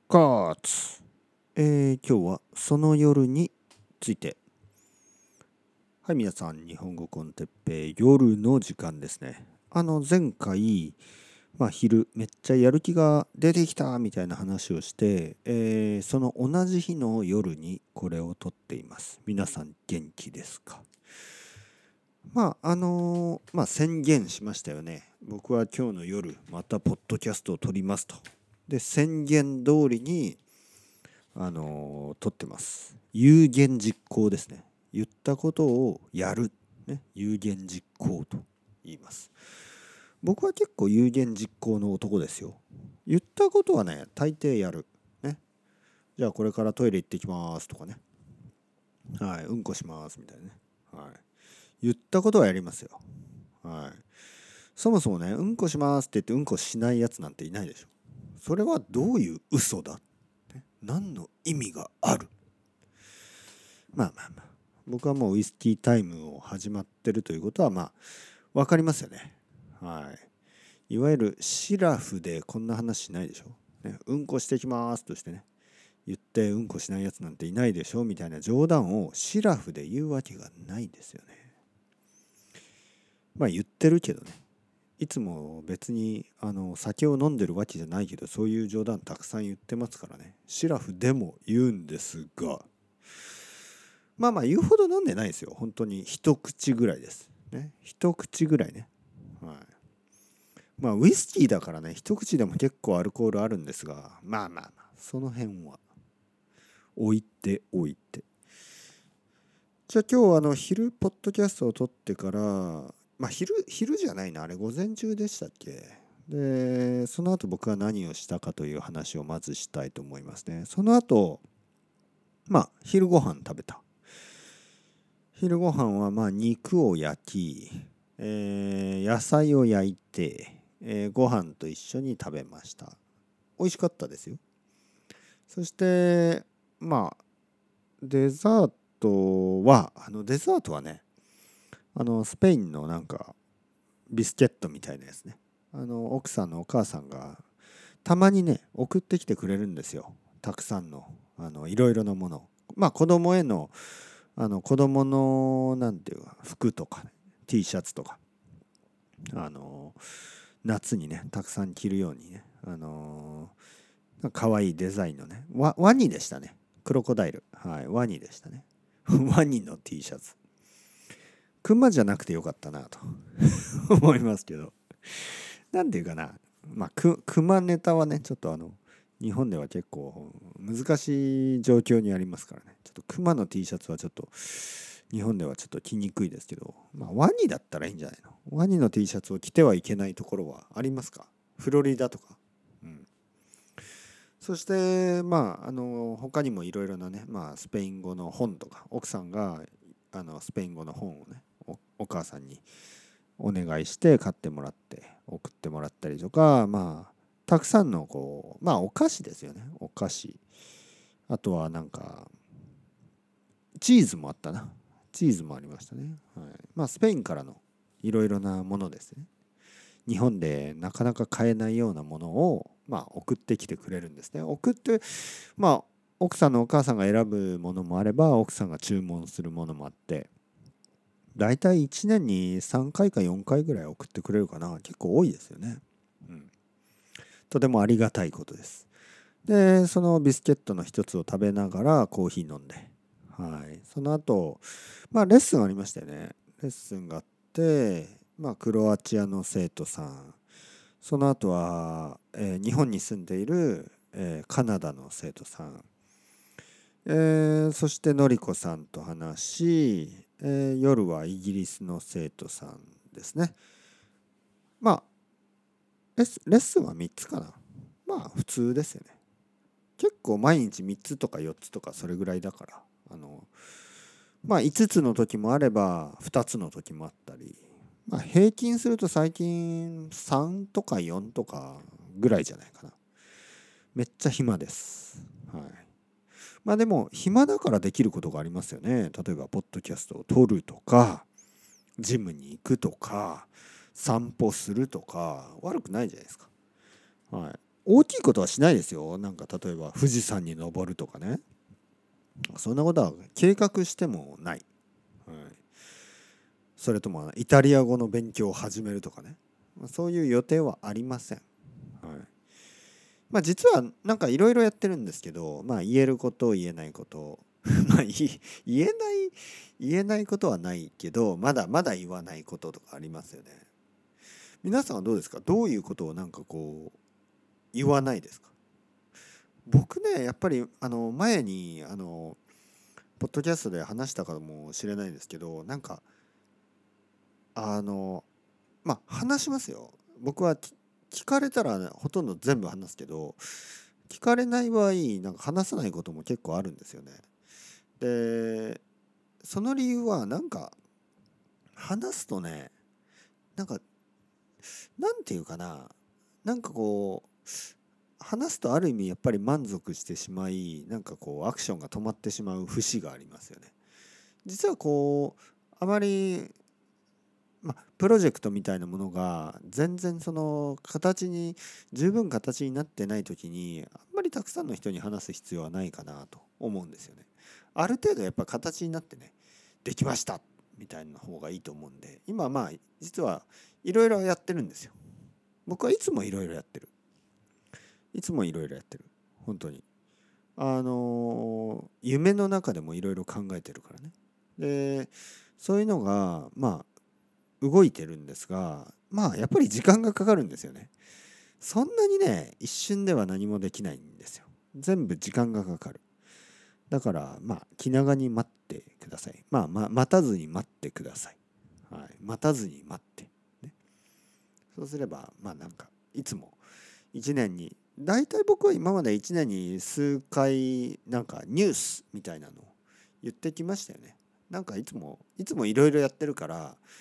カーツ、今日はその夜について。はい、皆さん、日本語コンテッペイ夜の時間ですね。前回、昼めっちゃやる気が出てきたみたいな話をして、その同じ日の夜にこれを撮っています。皆さん元気ですか？宣言しましたよね。僕は今日の夜またポッドキャストを撮りますと。で、宣言通りに撮ってます。有言実行ですね。言ったことをやる、ね、有言実行と言います。僕は結構有言実行の男ですよ。言ったことはね、大抵やる。ね。じゃあこれからトイレ行ってきますとかね。はい、うんこしますみたいなね。はい。言ったことはやりますよ。はい。そもそもね、うんこしますって言ってうんこしないやつなんていないでしょ。それはどういう嘘だ？何の意味がある？僕はもうウイスキータイムを始まってるということは分かりますよね。はい。いわゆるシラフでこんな話しないでしょ。ね、うんこしてきますとしてね、言ってうんこしないやつなんていないでしょみたいな冗談をシラフで言うわけがないですよね。言ってるけどね。いつも別に酒を飲んでるわけじゃないけど、そういう冗談たくさん言ってますからね。シラフでも言うんですが、言うほど飲んでないですよ。本当に一口ぐらいです。ね。一口ぐらいね。はい。ウイスキーだからね、一口でも結構アルコールあるんですが、その辺は置いておいて。じゃあ今日昼ポッドキャストを撮ってから、昼じゃないな、あれ午前中でしたっけ？で、その後僕は何をしたかという話をまずしたいと思いますね。その後、昼ご飯食べた。昼ご飯は肉を焼き、野菜を焼いて、ご飯と一緒に食べました。美味しかったですよ。そしてデザーデザートはね、スペインのビスケットみたいなやつね。奥さんのお母さんがたまにね送ってきてくれるんですよ。たくさんのいろいろなもの。子供への子供のなんていうか服とか、ね、T シャツとか夏にねたくさん着るようにね可愛いデザインのねワニでしたね。クロコダイル、はい、ワニでしたね。ワニの T シャツ。クマじゃなくてよかったなと思いますけど、なんていうかな、クマネタはねちょっと日本では結構難しい状況にありますからね。ちょっとクマの T シャツはちょっと日本ではちょっと着にくいですけど、ワニだったらいいんじゃないの？ワニの T シャツを着てはいけないところはありますか？フロリダとか。うん。そして他にもいろいろなね、スペイン語の本とか、奥さんがスペイン語の本をねお母さんにお願いして買ってもらって送ってもらったりとか、たくさんのお菓子ですよね。お菓子。あとはチーズもあったな。チーズもありましたね。はい。スペインからのいろいろなものですね。日本でなかなか買えないようなものを送ってきてくれるんですね。送って奥さんのお母さんが選ぶものもあれば、奥さんが注文するものもあって、だいたい1年に3回か4回ぐらい送ってくれるかな。結構多いですよね。うん。とてもありがたいことです。で、そのビスケットの一つを食べながらコーヒー飲んで、はい。その後、レッスンありましたよね。レッスンがあって、クロアチアの生徒さん、その後は、日本に住んでいる、カナダの生徒さん、そしてのりこさんと話し、夜はイギリスの生徒さんですね。まあレッスンは3つかな。普通ですよね。結構毎日3つとか4つとかそれぐらいだから、5つの時もあれば2つの時もあったり、平均すると最近3とか4とかぐらいじゃないかな。めっちゃ暇です。はい。でも暇だからできることがありますよね。例えばポッドキャストを撮るとか、ジムに行くとか、散歩するとか悪くないじゃないですか。はい。 大きいことはしないですよ。なんか例えば富士山に登るとかね、そんなことは計画してもない、はい、それともイタリア語の勉強を始めるとかね、そういう予定はありません。はい、実はなんかいろいろやってるんですけど、言えること言えないこと言えないことはないけど、まだまだ言わないこととかありますよね。皆さんはどうですか？どういうことをなんかこう言わないですか？僕ね、やっぱり前にポッドキャストで話したかもしれないですけど、なんかあの話しますよ。僕は聞かれたら、ね、ほとんど全部話すけど、聞かれない場合なんか話さないことも結構あるんですよね。でその理由はなんか話すとね、なんかなんていうかな、なんかこう話すとある意味やっぱり満足してしまい、なんかこうアクションが止まってしまう節がありますよね。実はこうあまりプロジェクトみたいなものが全然その十分形になってない時に、あんまりたくさんの人に話す必要はないかなと思うんですよね。ある程度やっぱ形になってね、できましたみたいな方がいいと思うんで、今実はいろいろやってるんですよ。僕はいつもいろいろやってる。いつもいろいろやってる。本当に。夢の中でもいろいろ考えてるからね。で、そういうのが動いてるんですが、やっぱり時間がかかるんですよね。そんなにね、一瞬では何もできないんですよ。全部時間がかかる。だから気長に待ってください。待たずに待ってください。はい、待たずに待って、ね。そうすればなんかいつも1年に大体僕は今まで1年に数回なんかニュースみたいなのを言ってきましたよね。なんかいつもいろいろやってるから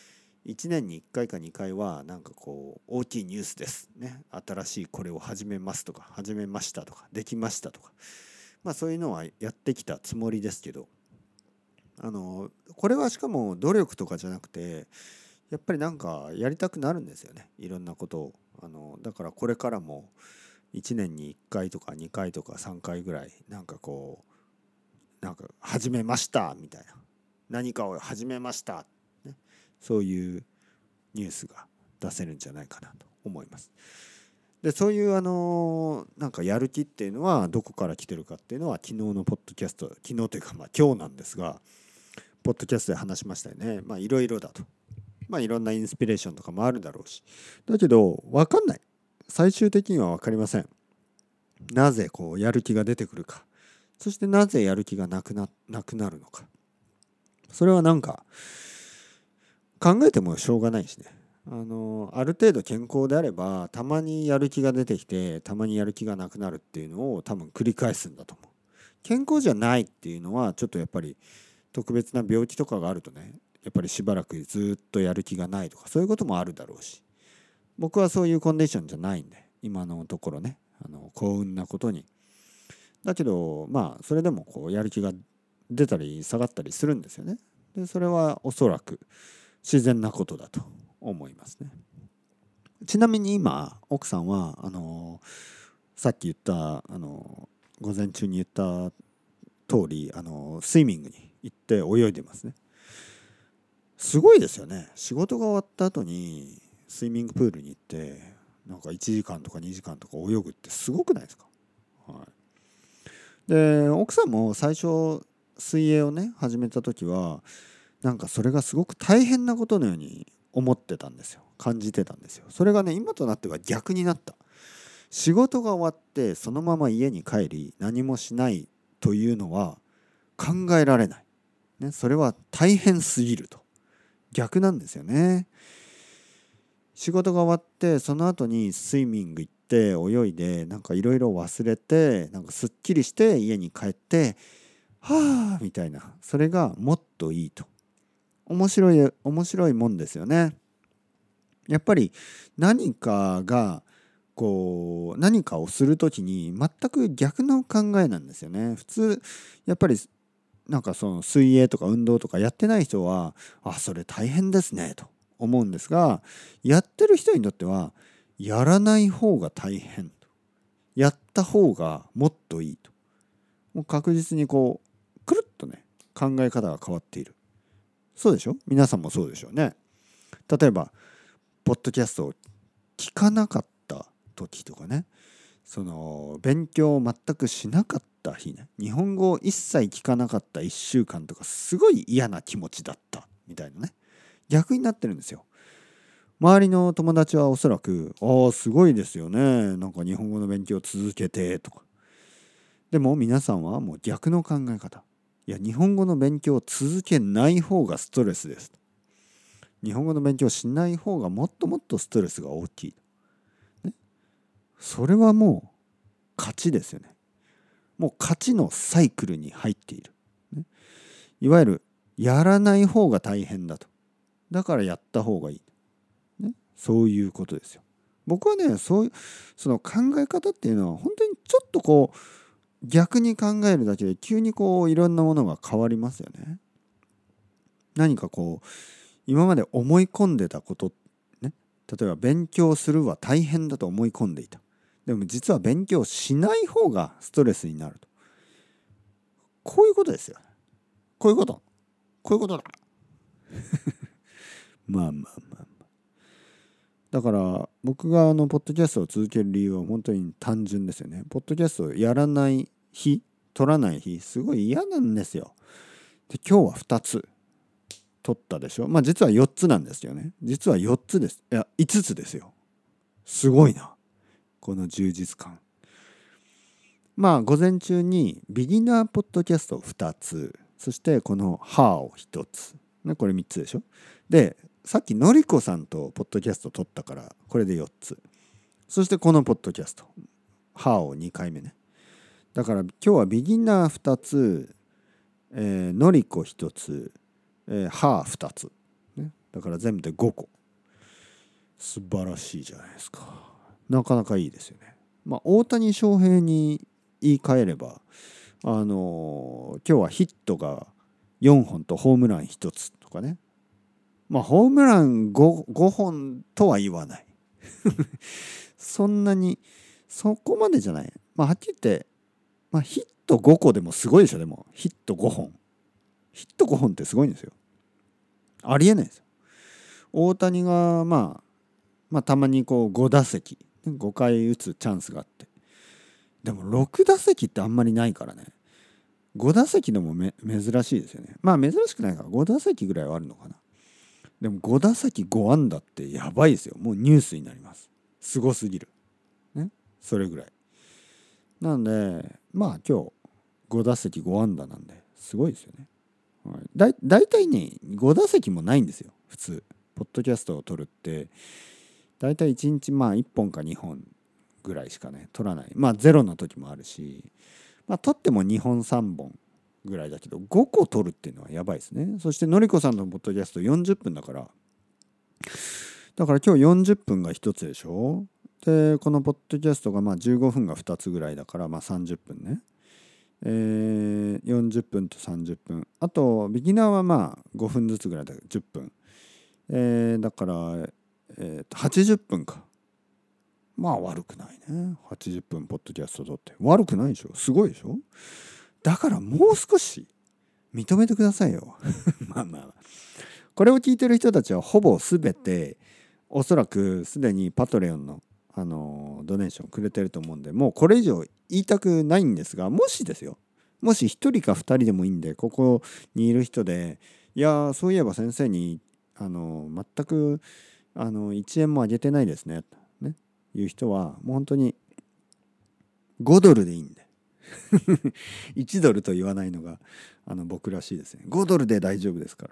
、1年に1回か2回はなんかこう大きいニュースですね。新しいこれを始めますとか、始めましたとか、できましたとか、そういうのはやってきたつもりですけど、これはしかも努力とかじゃなくて、やっぱりなんかやりたくなるんですよね。いろんなことを。だからこれからも1年に1回とか2回とか3回ぐらいなんかこうなんか始めましたみたいな、何かを始めました、ね、そういうニュースが出せるんじゃないかなと思います。でそういうなんかやる気っていうのはどこから来てるかっていうのは、昨日のポッドキャスト、昨日というか今日なんですが、ポッドキャストで話しましたよね。いろいろだと、いろんなインスピレーションとかもあるだろうし、だけど分かんない、最終的には分かりません。なぜこうやる気が出てくるか、そしてなぜやる気がなくなるのか、それはなんか考えてもしょうがないしね。ある程度健康であれば、たまにやる気が出てきてたまにやる気がなくなるっていうのを多分繰り返すんだと思う。健康じゃないっていうのはちょっとやっぱり特別な病気とかがあるとね、やっぱりしばらくずっとやる気がないとか、そういうこともあるだろうし、僕はそういうコンディションじゃないんで、今のところね、幸運なことに。だけどそれでもこうやる気が出たり下がったりするんですよね。でそれはおそらく自然なことだと思いますね。ちなみに今奥さんはさっき言った午前中に言った通りスイミングに行って泳いでますね。すごいですよね。仕事が終わった後にスイミングプールに行ってなんか1時間とか2時間とか泳ぐってすごくないですか？はい、で奥さんも最初水泳をね始めた時はなんかそれがすごく大変なことのように思ってたんですよ。感じてたんですよ。それがね今となっては逆になった。仕事が終わってそのまま家に帰り何もしないというのは考えられない、ね、それは大変すぎると。逆なんですよね。仕事が終わってその後にスイミング行って泳いでなんかいろいろ忘れてなんかすっきりして家に帰ってはあみたいな、それがもっといいと。面白いもんですよね。やっぱり何かをするときに全く逆の考えなんですよね。普通やっぱりなんかその水泳とか運動とかやってない人はそれ大変ですねと思うんですが、やってる人にとってはやらない方が大変とやった方がもっといいと。もう確実にこうくるっとね考え方が変わっている。そうでしょ？皆さんもそうでしょうね。例えばポッドキャストを聞かなかった時とかね、その勉強を全くしなかった日ね、日本語を一切聞かなかった1週間とかすごい嫌な気持ちだったみたいなね、逆になってるんですよ。周りの友達はおそらく「ああすごいですよね、なんか日本語の勉強を続けて」とか。でも皆さんはもう逆の考え方。いや日本語の勉強を続けない方がストレスです。日本語の勉強をしない方がもっともっとストレスが大きい。ね、それはもう勝ちですよね。もう勝ちのサイクルに入っている。ね、いわゆるやらない方が大変だと。だからやった方がいい。ね、そういうことですよ。僕はね、その考え方っていうのは本当にちょっとこう逆に考えるだけで急にこういろんなものが変わりますよね。何かこう今まで思い込んでたことね、例えば勉強するは大変だと思い込んでいた。でも実は勉強しない方がストレスになると。こういうことですよ。こういうこと。こういうことだ。まあまあまあまあ。だから僕がポッドキャストを続ける理由は本当に単純ですよね。ポッドキャストをやらない日、取らない日、すごい嫌なんですよ。で、今日は2つ取ったでしょ。まあ実は4つなんですよね。実は4つです。いや、5つですよ。すごいな。この充実感。まあ午前中にビギナーポッドキャスト2つ、そしてこのハーを1つ、ね、これ3つでしょ。でさっきのりこさんとポッドキャスト撮ったからこれで4つ、そしてこのポッドキャストハーを2回目ね。だから今日はビギナー2つ、のりこ1つ、ハー2つ、ね、だから全部で5個。素晴らしいじゃないですか。なかなかいいですよね。まあ大谷翔平に言い換えれば今日はヒットが4本とホームラン1つとかね。まあホームラン 5本とは言わない。そんなにそこまでじゃない。まあはっきり言って、まあ、ヒット5個でもすごいでしょ。でもヒット5本。ヒット5本ってすごいんですよ。ありえないですよ。大谷がまあたまにこう5打席5回打つチャンスがあって、でも6打席ってあんまりないからね。5打席でも珍しいですよね。まあ珍しくないから5打席ぐらいはあるのかな。でも5打席5安打ってやばいですよ。もうニュースになります。すごすぎる。ね。それぐらい。なんでまあ今日5打席5安打なんですごいですよね。はい、だいたいね5打席もないんですよ普通。ポッドキャストを撮るってだいたい1日まあ1本か2本ぐらいしかね撮らない。まあゼロの時もあるし、まあ撮っても2本3本ぐらいだけど5個撮るっていうのはやばいですね。そしてのりこさんのポッドキャスト40分だから今日40分が1つでしょ。でこのポッドキャストがまあ15分が2つぐらいだからまあ30分ね。40分と30分、あとビギナーはまあ5分ずつぐらいだから10分、だから、80分か。まあ悪くないね。80分ポッドキャスト撮って悪くないでしょ。すごいでしょ。だからもう少し認めてくださいよ。まあまあこれを聞いてる人たちはほぼ全ておそらくすでにパトレオンのドネーションくれてると思うんで、もうこれ以上言いたくないんですが、もしですよ、もし1人か2人でもいいんで、ここにいる人でいやそういえば先生に全く1円もあげてないですねねいう人はもう本当に5ドルでいいんで1ドルと言わないのが僕らしいですね。5ドルで大丈夫ですから、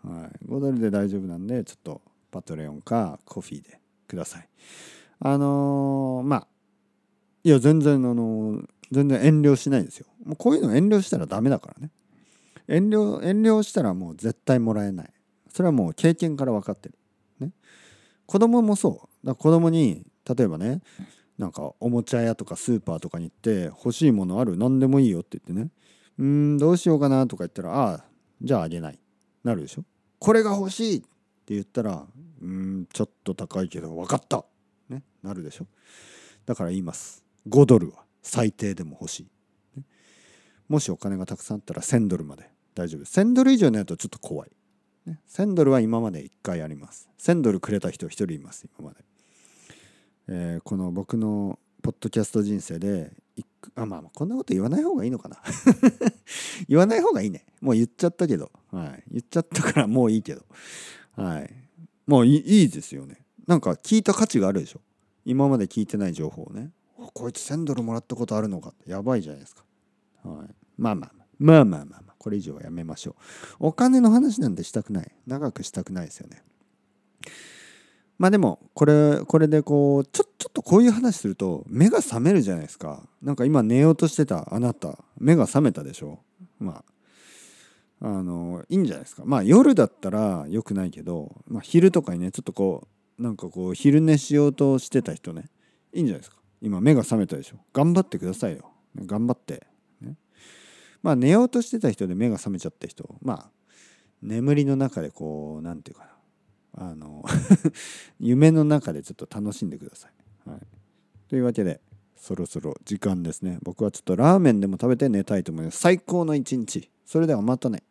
はい、5ドルで大丈夫なんでちょっとパトレオンかコフィーでください。まあいや全然全然遠慮しないですよ。もうこういうの遠慮したらダメだからね。遠慮したらもう絶対もらえない。それはもう経験から分かってる。ね。子供もそう。だから子供に例えばね、なんかおもちゃ屋とかスーパーとかに行って欲しいものある？何でもいいよって言ってね。どうしようかなとか言ったら、ああじゃああげない。なるでしょ。これが欲しいって言ったら、ちょっと高いけど分かった。ね。なるでしょ。だから言います。 5ドルは最低でも欲しい。もしお金がたくさんあったら1000ドルまで大丈夫。1000ドル以上になるとちょっと怖い。1000ドルは今まで1回あります。1000ドルくれた人1人います、今まで。この僕のポッドキャスト人生で、まあこんなこと言わない方がいいのかな。言わない方がいいね。もう言っちゃったけど。はい。言っちゃったからもういいけど。はい。もういいですよね。なんか聞いた価値があるでしょ。今まで聞いてない情報をね。こいつ1000ドルもらったことあるのかってやばいじゃないですか。はい。まあこれ以上はやめましょう。お金の話なんてしたくない。長くしたくないですよね。まあでもこれでこうちょっとこういう話すると目が覚めるじゃないですか。なんか今寝ようとしてたあなた目が覚めたでしょ。まあいいんじゃないですか。まあ夜だったら良くないけど、まあ、昼とかにねちょっとこうなんかこう昼寝しようとしてた人ね、いいんじゃないですか。今目が覚めたでしょ。頑張ってくださいよ。頑張って、ね。まあ寝ようとしてた人で目が覚めちゃった人、まあ眠りの中でこうなんていうかな、夢の中でちょっと楽しんでください。はい、というわけでそろそろ時間ですね。僕はちょっとラーメンでも食べて寝たいと思います。最高の一日。それではまたね。